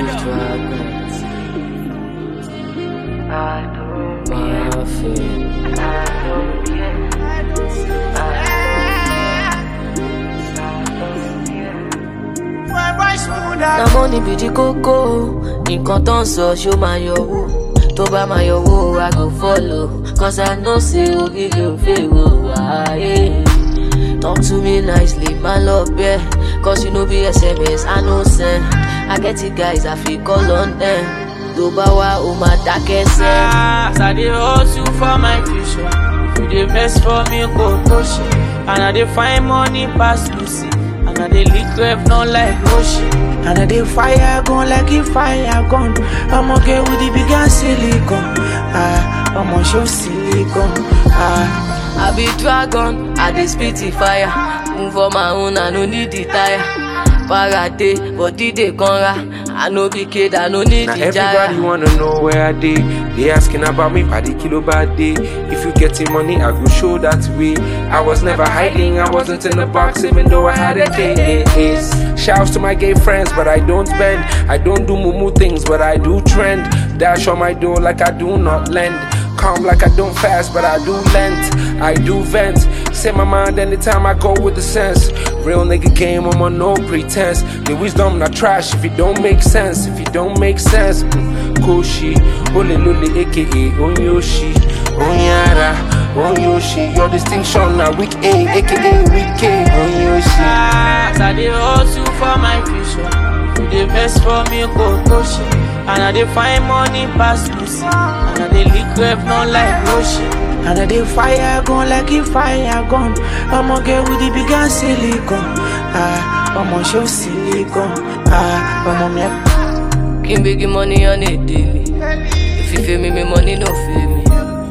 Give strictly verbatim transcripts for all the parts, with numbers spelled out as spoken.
Na money be the coco, nǹkan tó ń sọ ṣó máa yọwó. Tó bá máa yọwó, I go follow. Cause I know say orí ló fẹ́ wò wáyé. Talk to me nicely, my love, yeah. Cause you know be S M S, I know send. I get it guys, I feel call on them. Tó bá wá, ó máa dákẹ́ sẹ́. As I dey hustle for my future, if you dey vex for me, go push it. And I dey find money pass Lucy. And I dey lick rev not like Roshi. And I dey fire gun like a fire gun. I'ma get with the bigger silicon. Ah, I'ma show silicon. Ah. I be dragon, I dey spit the fire. Move on my own, I no need the tire. Parade, body dey conra. I no be kid, I no need now the jaya. everybody wanna know where I dey. They asking about me by the kilo bad day. If you getting money, I go show that way. I was never hiding, I wasn't in the box, even though I had a case. Shouts to my gay friends, but I don't bend. I don't do mumu things, but I do trend. Dash on my door like I do not lend. Calm like I don't fast, but I do length. I do vent. Say my mind anytime I go with the sense. Real nigga game, I'm on no pretense. The wisdom not trash if it don't make sense. If it don't make sense, mm, Koshi, Ole Lule, aka Onyoshi, Onyara, Onyoshi. Your distinction now weak A, aka weak K, Onyoshi. As I dey hustle for my future, if you dey vex for me, go push it. And I dey find money pass Lucy. And I dey lick rev not like Roshi. And I dey fire gun like a fire gun. I'ma get with the bigger silicon. Ah, I'ma show silicon. Ah, I'ma make. Can big money on a daily. If you feel me, me money no feel me.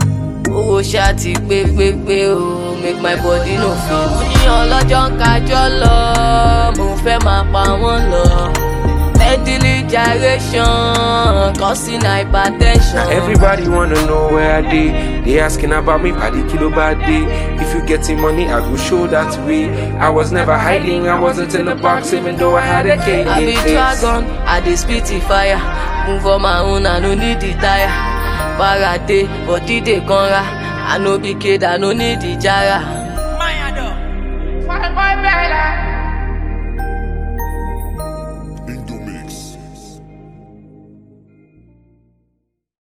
Owó ṣáàtì pé pé pé o, make my body no feel me. Ní ọlọ́jọ́ ń kájọ́ lọ, mo fẹ́ máa pa wọ́n lọ. Deadly gyration, causing hypertension. Now everybody wanna know where I dey. They asking about me by the kilo bad day. If you getting money, I go show that way. I was never hiding, I wasn't in the box, even though I had a case. I be dragon, I dey spit the fire. Move on my own, I no need the tire. Parade, body dey conra. I no be kid, I no need the jara. Mayado, fire boy bella.